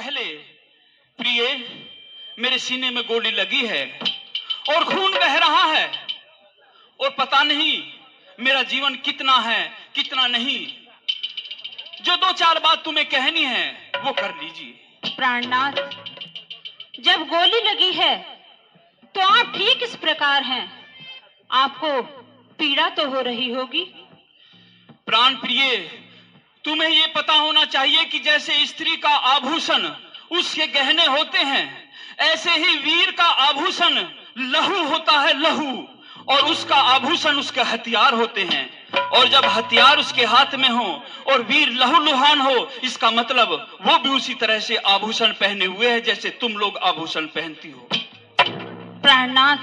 पहले प्रिय मेरे सीने में गोली लगी है और खून बह रहा है और पता नहीं मेरा जीवन कितना है कितना नहीं। जो दो चार बात तुम्हें कहनी है वो कर लीजिए। प्राणनाथ, जब गोली लगी है तो आप ठीक इस प्रकार हैं, आपको पीड़ा तो हो रही होगी। प्राण प्रिय, तुम्हें ये पता होना चाहिए कि जैसे स्त्री का आभूषण उसके गहने होते हैं, ऐसे ही वीर का आभूषण लहू होता है, लहू, और उसका आभूषण उसके हथियार होते हैं। और जब हथियार उसके हाथ में हो और वीर लहूलुहान हो, इसका मतलब वो भी उसी तरह से आभूषण पहने हुए है जैसे तुम लोग आभूषण पहनती हो। प्राणनाथ,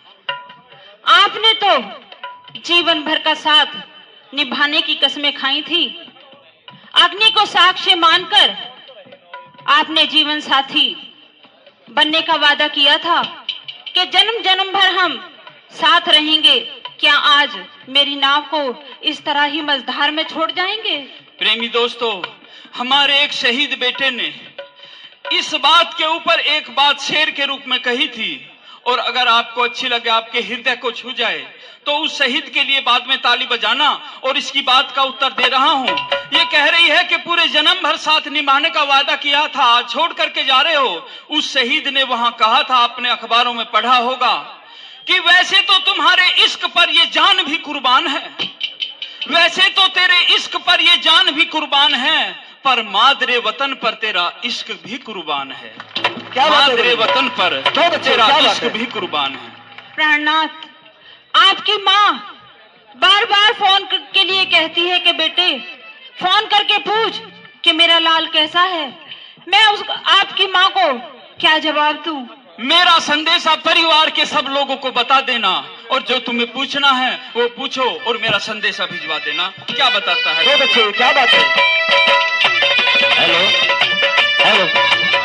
आपने तो जीवन भर का साथ निभाने की कस्में खाई थी। अग्नि को साक्ष्य मानकर आपने जीवन साथी बनने का वादा किया था कि जन्म जन्म भर हम साथ रहेंगे। क्या आज मेरी नाव को इस तरह ही मझधार में छोड़ जाएंगे? प्रेमी दोस्तों, हमारे एक शहीद बेटे ने इस बात के ऊपर एक बात शेर के रूप में कही थी, और अगर आपको अच्छी लगे, आपके हृदय को छू जाए, तो उस शहीद के लिए बाद में ताली बजाना। और इसकी बात का उत्तर दे रहा हूं। ये कह रही है कि पूरे जन्म भर साथ निभाने का वादा किया था, आज छोड़ करके जा रहे हो। उस शहीद ने वहां कहा था, आपने अखबारों में पढ़ा होगा, कि वैसे तो तुम्हारे इश्क पर ये जान भी कुर्बान है, वैसे तो तेरे इश्क पर ये जान भी कुर्बान है, पर मादरे वतन पर तेरा इश्क भी कुर्बान है। क्या मादरे वतन पर तेरा इश्क भी कुर्बान है। प्राणनाथ, आपकी माँ बार बार फोन के लिए कहती है कि बेटे फोन करके पूछ कि मेरा लाल कैसा है। मैं आपकी माँ को क्या जवाब दूं? मेरा संदेशा परिवार के सब लोगों को बता देना, और जो तुम्हें पूछना है वो पूछो और मेरा संदेशा भिजवा देना। क्या बताता है? बहुत अच्छे, क्या बात है। हेलो हेलो,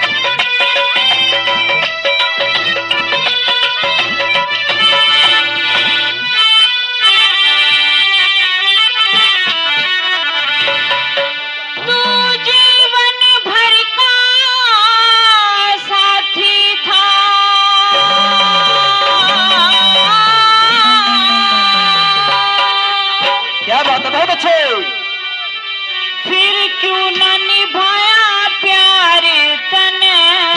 बहुत अच्छे। फिर क्यों न निभाया प्यार तने,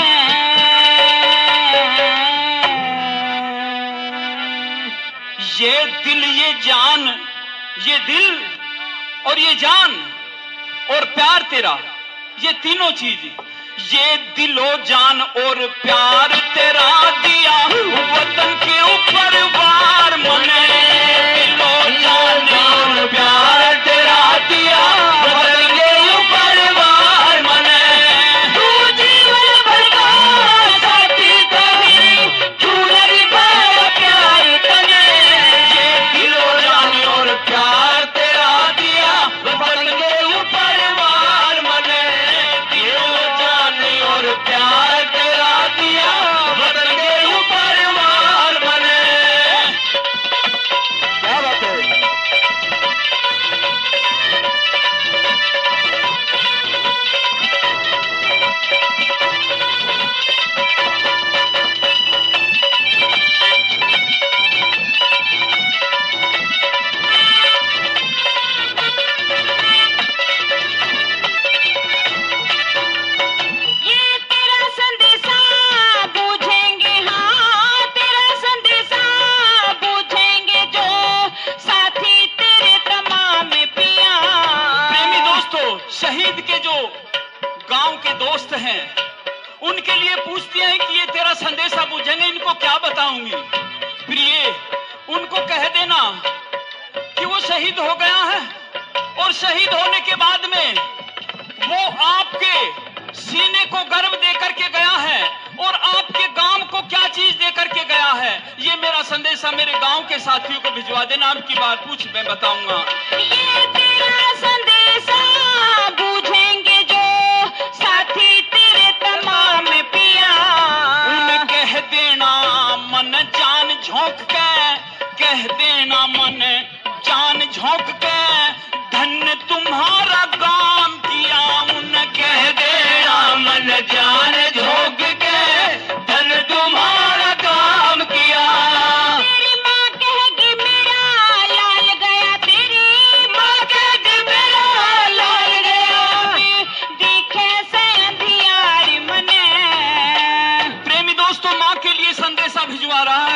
ये दिल ये जान, ये दिल और ये जान और प्यार तेरा, ये तीनों चीज, ये दिलो जान और प्यार तेरा दिया वतन के ऊपर वार मने। दिलो जान और प्यार तेरा दिया वतन के ऊपर वार मने। तू जीवन भर का साथी कभी क्यों न निभाया प्यार तने। ये दिलो जान और प्यार तेरा दिया वतन के ऊपर वार मने। दिलो जान और प्यार तेरा दिया वतन के ऊपर वार मने। क्या बात है। शहीद के जो गांव के दोस्त हैं उनके लिए पूछती हैं कि ये तेरा संदेशा बुझेंगे, इनको क्या बताऊंगी। प्रिय, उनको कह देना कि वो शहीद हो गया है और शहीद होने के बाद में वो आपके सीने को गर्व दे करके गया है और आपके गांव को क्या चीज दे करके गया है। ये मेरा संदेशा मेरे गांव के साथियों को भिजवा देना। आपकी बात पूछ, मैं बताऊंगा। ये तेरा संदेशा बूझेंगे जो साथी तेरे तमाम पिया। उन कह देना मन जान झोंक के, कह देना मन जान झोंक के, धन्य तुम्हारा काम किया। उन कह देना मन जान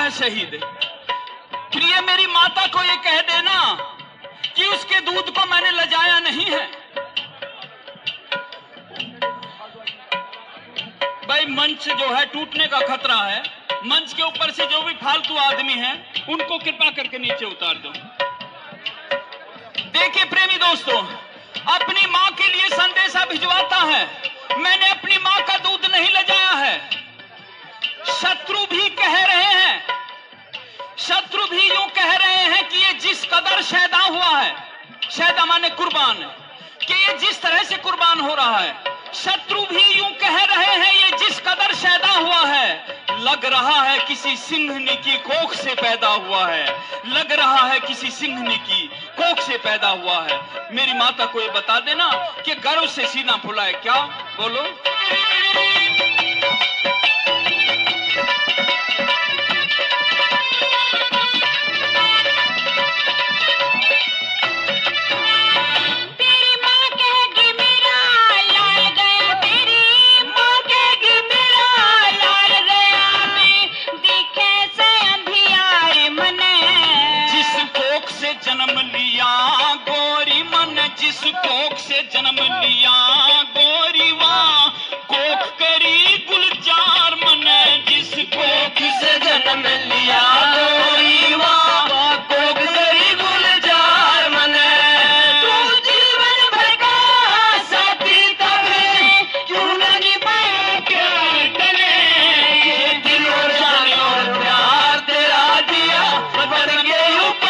है शहीद। प्रिय मेरी माता को ये कह देना कि उसके दूध को मैंने लजाया नहीं है। भाई मंच जो है टूटने का खतरा है। मंच के ऊपर से जो भी फालतू आदमी हैं उनको कृपा करके नीचे उतार दो। देखिए प्रेमी दोस्तों, अपनी मां के लिए संदेशा भिजवाता है, मैंने अपनी मां का दूध नहीं लजाया है। शत्रु भी कह रहे हैं, शत्रु भी यूं कह रहे हैं कि ये जिस कदर शैदा हुआ है, शैदा माने कुर्बान, कि ये जिस तरह से कुर्बान हो रहा है, शत्रु भी यूं कह रहे हैं ये जिस कदर शैदा हुआ है, लग रहा है किसी सिंहनी की कोख से पैदा हुआ है, लग रहा है किसी सिंहनी की कोख से पैदा हुआ है। मेरी माता को ये बता देना कि गर्व से सीना फुलाए। क्या बोलो? जन्म लिया गोरी मन, जिस कोख से जन्म लिया गोरी वाह कोख करी गुलजार मन, जिस कोख से जन्म लिया गोरी वाह कोख करी गुलजार मन। तू जीवन भर का साथी तब क्यों न निभाए प्यार करे, ये दिल और जान और प्यार तेरा दिया बन गए ऊपर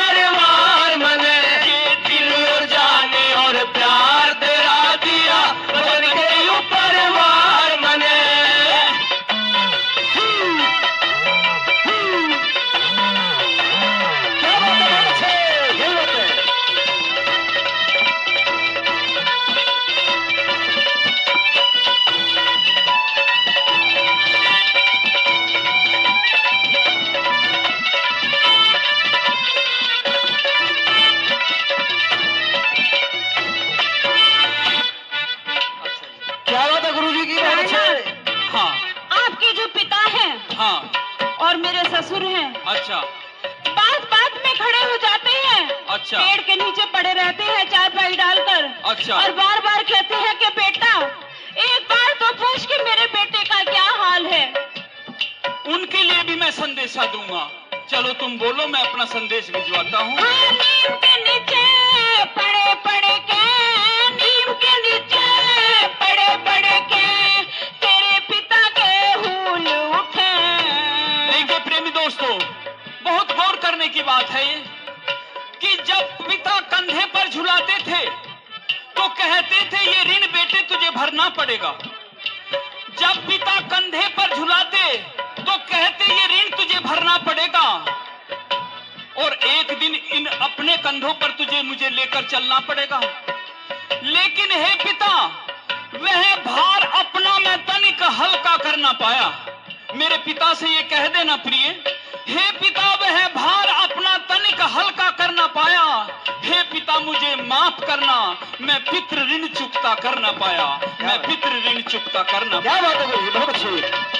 और मेरे ससुर हैं। अच्छा। बात बात में खड़े हो जाते हैं। अच्छा। पेड़ के नीचे पड़े रहते हैं चारपाई डालकर। अच्छा। और बार बार कहते हैं कि बेटा एक बार तो पूछ के मेरे बेटे का क्या हाल है। उनके लिए भी मैं संदेशा दूंगा। चलो तुम बोलो, मैं अपना संदेश भिजवाता हूँ। नीम के नीचे पड़े पड़े के, नीम के नीचे पड़े पड़े के तेरे पिता के हुल उठे। देखिए प्रेमी दोस्तों, बहुत गौर करने की बात है ये कि जब पिता कंधे पर झुलाते थे तो कहते थे ये ऋण बेटे तुझे भरना पड़ेगा। जब पिता कंधे पर झुलाते तो कहते ये ऋण तुझे भरना पड़ेगा, और एक दिन इन अपने कंधों पर तुझे मुझे लेकर चलना पड़ेगा। लेकिन हे पिता, वह भार अपना मैं तनिक हल्का कर ना पाया। मेरे पिता से ये कह देना प्रिय, हे पिता वह भार अपना तनिक हल्का कर ना पाया। हे पिता मुझे माफ करना, मैं पितृ ऋण चुकता कर ना पाया, मैं पितृ ऋण चुकता कर ना पाया। क्या बात है, बहुत अच्छी।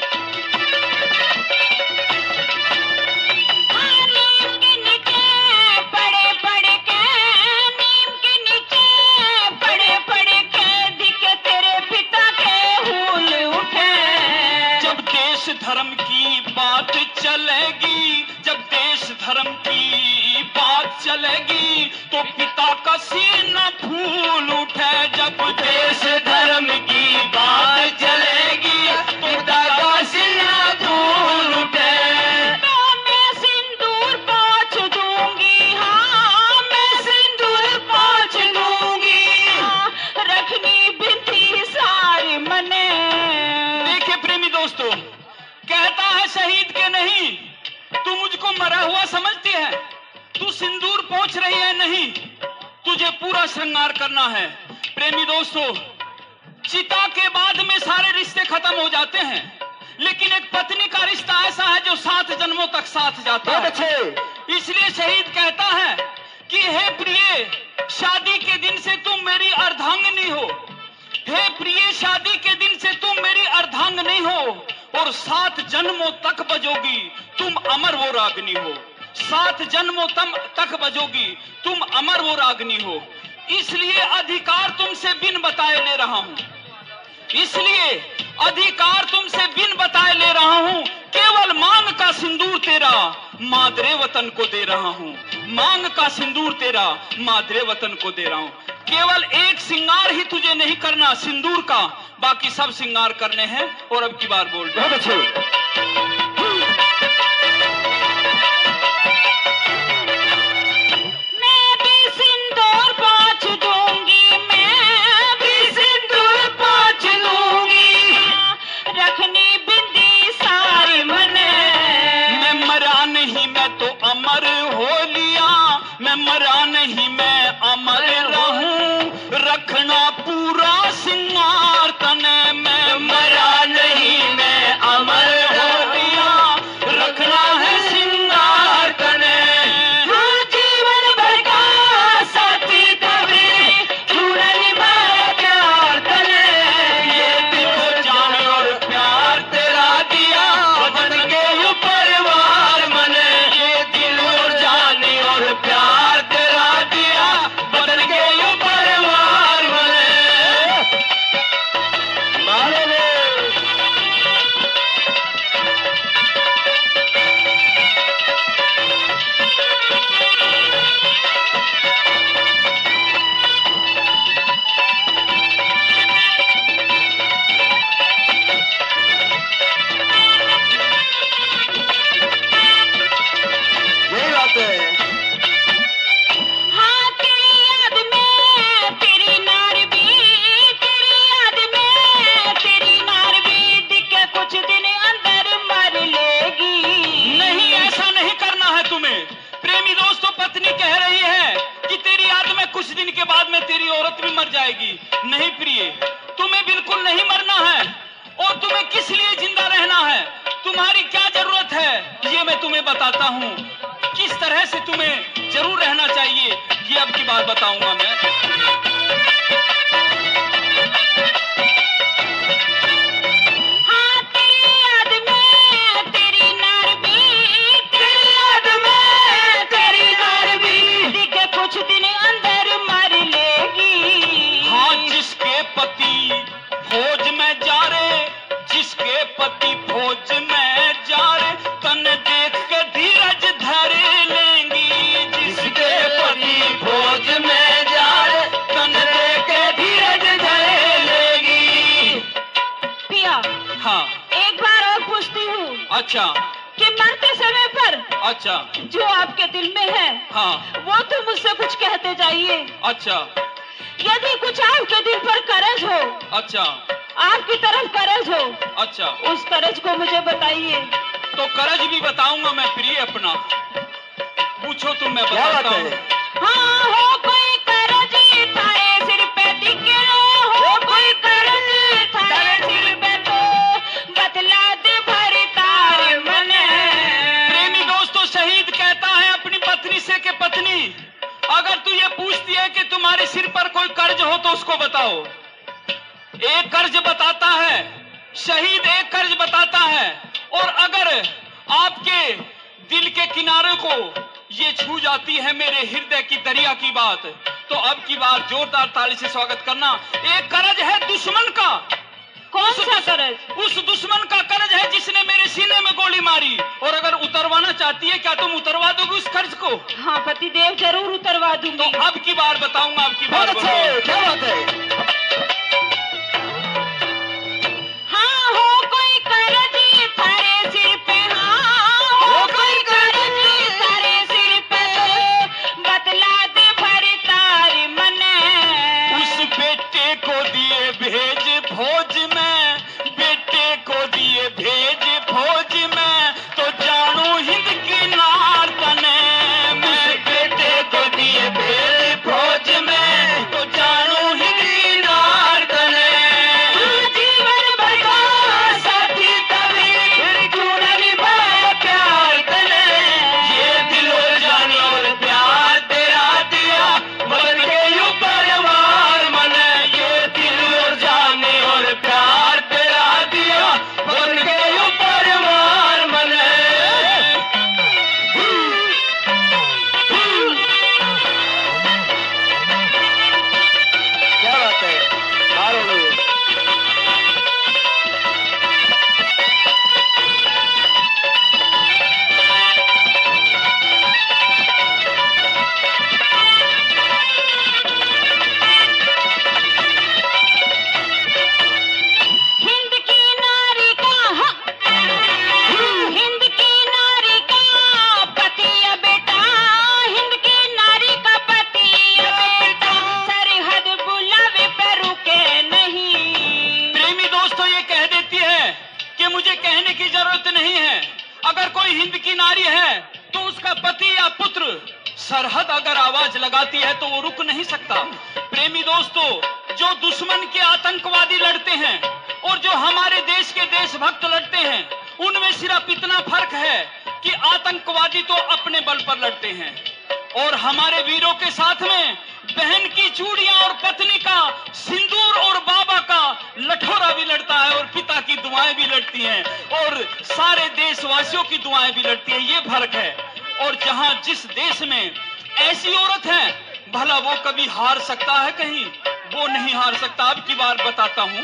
धर्म की बात चलेगी, जब देश धर्म की बात चलेगी तो पिता का सीना फूल उठे। जब देश धर्म की बात चलेगी पिता का सीना फूल उठे। तो मैं सिंदूर पोंछ दूंगी, हाँ मैं सिंदूर पोंछ दूंगी, हाँ, रखनी बिंदी सारी मने। देखिए प्रेमी दोस्तों, कहता है शहीद के नहीं, तू मुझको मरा हुआ समझती है, तू सिंदूर पोंछ रही है, नहीं तुझे पूरा श्रृंगार करना है। प्रेमी दोस्तों, चिता के बाद में सारे रिश्ते खत्म हो जाते हैं, लेकिन एक पत्नी का रिश्ता ऐसा है जो 7 जन्मों तक साथ जाता है। इसलिए शहीद कहता है कि हे प्रिय, शादी के दिन से तुम मेरी अर्धांगिनी हो। हे प्रिय, शादी के दिन से तुम मेरी अर्धांगिनी हो, और 7 जन्मों तक बजोगी, तुम अमर वो रागनी हो। 7 जन्मों तक बजोगी, तुम अमर वो रागनी हो। इसलिए अधिकार तुमसे बिन बताए ले रहा हूं, इसलिए अधिकार तुमसे बिन बताए ले रहा हूं। केवल मांग का सिंदूर तेरा मादरे वतन को दे रहा हूं, मांग का सिंदूर तेरा मादरे वतन को दे रहा हूं। केवल एक सिंगार ही तुझे नहीं करना सिंदूर का, बाकी सब सिंगार करने हैं। और अब की बार बोल बहुत अच्छे। मैं भी सिंदूर पोंछ दूंगी, मैं भी सिंदूर पोंछ दूंगी, रखनी बिंदी सारी मने। मैं मरा नहीं मैं तो अमर हो लिया, मैं मरा नहीं मैं अमर रहूं, रखना पूरा सिंगार तने। मैं मरा नहीं मैं अमर हो लिया, रखना है सिंगार तने। हाँ, जीवन भर का साथी तभी पूरा निभाया प्यार तने। ये दिल को जान और प्यार तेरा दिया, बन के यू परिवार मने। ये दिल और जान और प्यार तेरा दिया, बदल के यू परिवार मने। मारे रे। यही बात है। हाँ, तेरी याद में तेरी नार भी, तेरी याद में तेरी नार भी, दिखे कुछ दिन अंदर मर लेगी। नहीं, ऐसा नहीं करना है तुम्हें। प्रेमी दोस्तों, पत्नी कह रही है कि तेरी याद में कुछ दिन के बाद में तेरी औरत भी मर जाएगी। नहीं प्रिय, तुम्हें बिल्कुल नहीं मरना है। और तुम्हें किस लिए जिंदा रहना है, तुम्हारी क्या जरूरत है, ये मैं तुम्हें बताता हूँ। किस तरह से तुम्हें जरूर रहना चाहिए, ये अब की बात बताऊंगा मैं। हाँ, तेरी याद में तेरी नार भी, तेरी याद में तेरी नार भी, दिखे कुछ दिन अंदर मर लेगी। हाँ, जिसके पति फौज में जा रे, जिसके पति फौज में जा रे, तन देख के धीरज धर लेंगी। जिसके पति फौज में जा रे, तन देख के धीरज धर लेंगी। पिया, हाँ, एक बार और पूछती हूँ अच्छा कि मरते समय पर अच्छा, जो आपके दिल में है, हाँ, वो तो मुझसे कुछ कहते जाइए। अच्छा यदि कुछ आपके दिल पर कर्ज हो, अच्छा आपकी तरफ कर्ज हो, अच्छा, उस कर्ज को मुझे बताइए। तो कर्ज भी बताऊंगा मैं प्रिय अपना। पूछो तुम, मैं क्या बात बताता है? हूँ। हाँ, हो कोई कर्ज थारे सिर पे टिके, हो कोई कर्ज थारे सिर पे, तो बतला दे भरी तार मने। प्रेमी दोस्तों, शहीद कहता है अपनी पत्नी से कि पत्नी, अगर तू ये पूछती है कि तुम्हारे सिर पर कोई कर्ज हो तो उसको बताओ। एक कर्ज बताता है शहीद, एक कर्ज बताता है। और अगर आपके दिल के किनारे को ये छू जाती है मेरे हृदय की दरिया की बात, तो अब की बार जोरदार ताली से स्वागत करना। एक कर्ज है दुश्मन का। कौन सा कर्ज? उस दुश्मन का कर्ज है जिसने मेरे सीने में गोली मारी। और अगर उतरवाना चाहती है, क्या तुम उतरवा दोगे उस कर्ज को? हाँ पतिदेव, जरूर उतरवा तो दूंगी। अब की बार बताऊंगा, अब की बार बहुत अच्छे। बोलो। क्या बात है? हाँ, हो कोई कर्ज थारे सिर पे, हाँ, हो कोई कर्ज थारे सिर पे, तो बतला दे भरी तार मने। उस बेटे को दिए भेज फौज में, बेटे को दिए भेज फौज में, तो जानू हिंद की नार तने। मैं बेटे को दिए भेज फौज में, तो जानू हिंद ये मुझे कहने की जरूरत नहीं है। अगर कोई हिंद की नारी है तो उसका पति या पुत्र सरहद अगर आवाज लगाती है तो वो रुक नहीं सकता। प्रेमी दोस्तों, जो दुश्मन के आतंकवादी लड़ते हैं और जो हमारे देश के देशभक्त लड़ते हैं, उनमें सिर्फ इतना फर्क है कि आतंकवादी तो अपने बल पर लड़ते हैं और हमारे वीरों के साथ में बहन की चूड़ियां और पत्नी का सिंदूर और बाबा का लठोरा भी लड़ता है और पिता की दुआएं भी लड़ती हैं और सारे देशवासियों की दुआएं भी लड़ती है। ये फर्क है। और जहां जिस देश में ऐसी औरत है, भला वो कभी हार सकता है? कहीं वो नहीं हार सकता। अब की बार बताता हूं।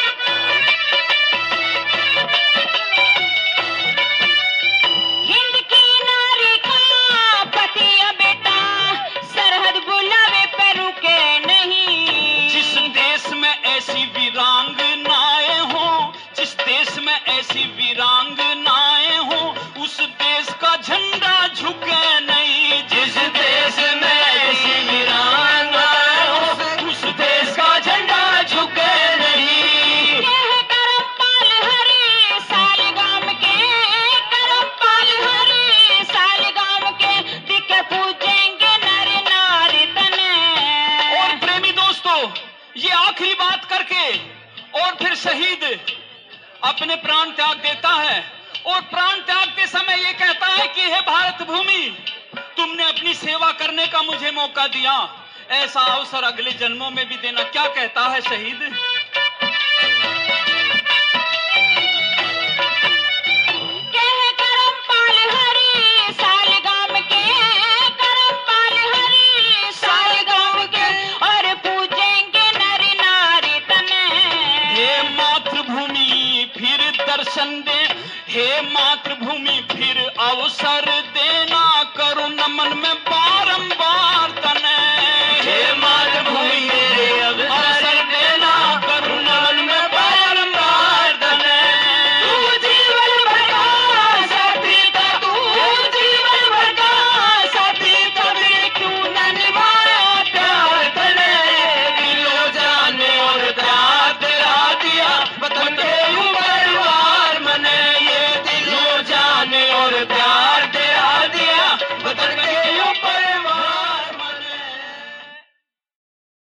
हिंद की नारी का पति या बेटा सरहद बुलावे पे रुके नहीं। जिस देश में ऐसी वीरांगनाएं हो, जिस देश में ऐसी वीरांगनाएं हो, उस देश का झंडा झुके नहीं। जिस देश में ऐसी वीरांगनाएं हो, उस देश का झंडा झुके नहीं। कह करमपाल हरि सालिगाम के, करमपाल हरि सालिगाम के दिखे पूजेंगे नर नारी तने। और प्रेमी दोस्तों, ये आखिरी बात करके और फिर शहीद अपने प्राण त्याग देता है और प्राण त्यागते समय ये कहता है कि हे भारत भूमि, तुमने अपनी सेवा करने का मुझे मौका दिया, ऐसा अवसर अगले जन्मों में भी देना। क्या कहता है शहीद? कह करमपाल हरि सालिगाम के, करमपाल हरि सालिगाम के और पूजेंगे नर नारी तने। हे मातृभूमि फिर दर्शन दे, हे मातृभूमि फिर अवसर देना, करो नमन में